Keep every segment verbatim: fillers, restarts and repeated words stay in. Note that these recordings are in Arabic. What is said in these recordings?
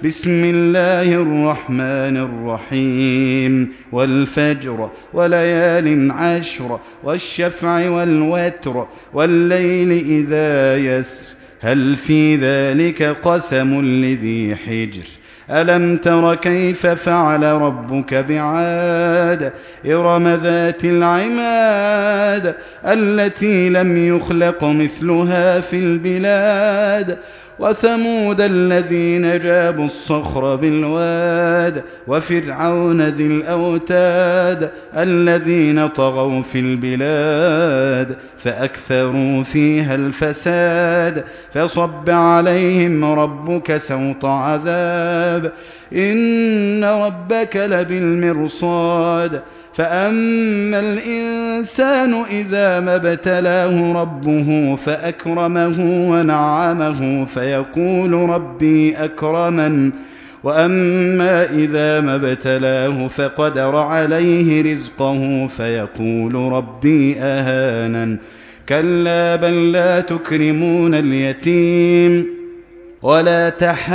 بسم الله الرحمن الرحيم والفجر وليال عشر والشفع والوتر والليل إذا يسر هل في ذلك قسم لذي حجر ألم تر كيف فعل ربك بعاد إرم ذات العماد التي لم يخلق مثلها في البلاد وثمود الذين جابوا الصخر بالواد وفرعون ذي الأوتاد الذين طغوا في البلاد فأكثروا فيها الفساد فصب عليهم ربك سوط عذاب إن ربك لبالمرصاد فأما الإنسان إذا ما ابتلاه ربه فأكرمه ونعمه فيقول ربي أكرمن وأما إذا ما ابتلاه فقدر عليه رزقه فيقول ربي أهانن كلا بل لا تكرمون اليتيم ولا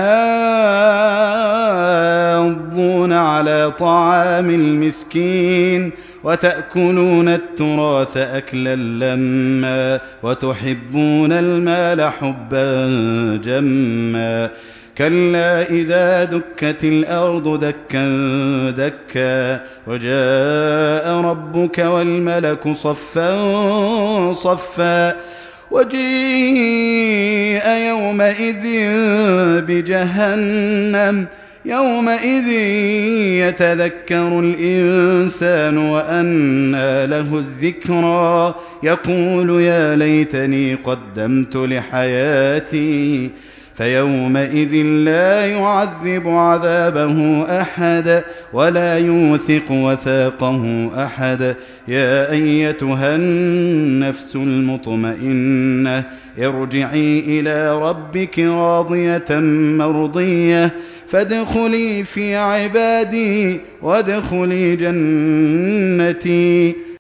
تحاضون على طعام المسكين وتأكلون التراث أكلا لما وتحبون المال حبا جما كلا إذا دكت الأرض دكا دكا وجاء ربك والملك صفا صفا وجيء يومئذ بجهنم يومئذ يتذكر الإنسان وأنى له الذكرى يقول يا ليتني قدمت لحياتي فيومئذ لا يعذب عذابه أحد ولا يوثق وثاقه أحد يا أيتها النفس المطمئنة ارجعي إلى ربك راضية مرضية فادخلي في عبادي وادخلي جنتي